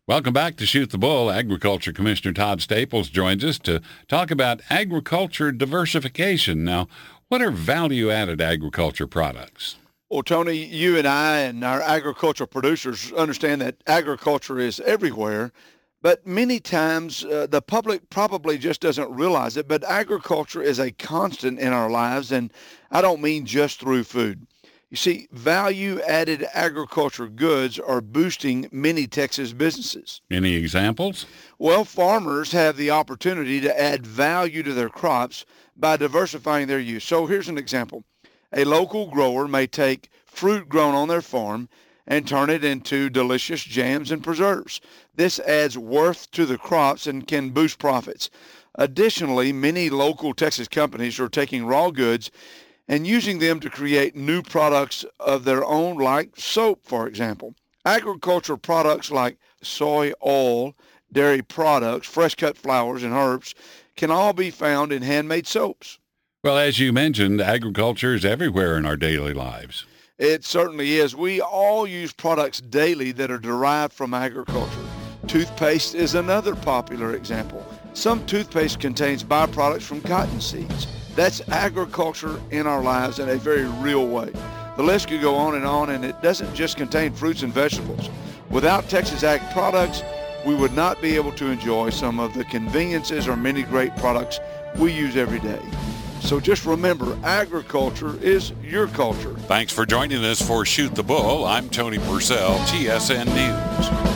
Welcome back to Shoot the Bull. Agriculture Commissioner Todd Staples joins us to talk about agriculture diversification. Now, what are value-added agriculture products? Well, Tony, you and I and our agricultural producers understand that agriculture is everywhere, but many times the public probably just doesn't realize it, but agriculture is a constant in our lives, and I don't mean just through food. You see, value-added agriculture goods are boosting many Texas businesses. Any examples? Well, farmers have the opportunity to add value to their crops by diversifying their use. So here's an example. A local grower may take fruit grown on their farm and turn it into delicious jams and preserves. This adds worth to the crops and can boost profits. Additionally, many local Texas companies are taking raw goods and using them to create new products of their own, like soap, for example. Agricultural products like soy oil, dairy products, fresh cut flowers, and herbs can all be found in handmade soaps. Well, as you mentioned, agriculture is everywhere in our daily lives. It certainly is. We all use products daily that are derived from agriculture. Toothpaste is another popular example. Some toothpaste contains byproducts from cotton seeds. That's agriculture in our lives in a very real way. The list could go on, and it doesn't just contain fruits and vegetables. Without Texas Ag products, we would not be able to enjoy some of the conveniences or many great products we use every day. So just remember, agriculture is your culture. Thanks for joining us for Shoot the Bull. I'm Tony Purcell, TSN News.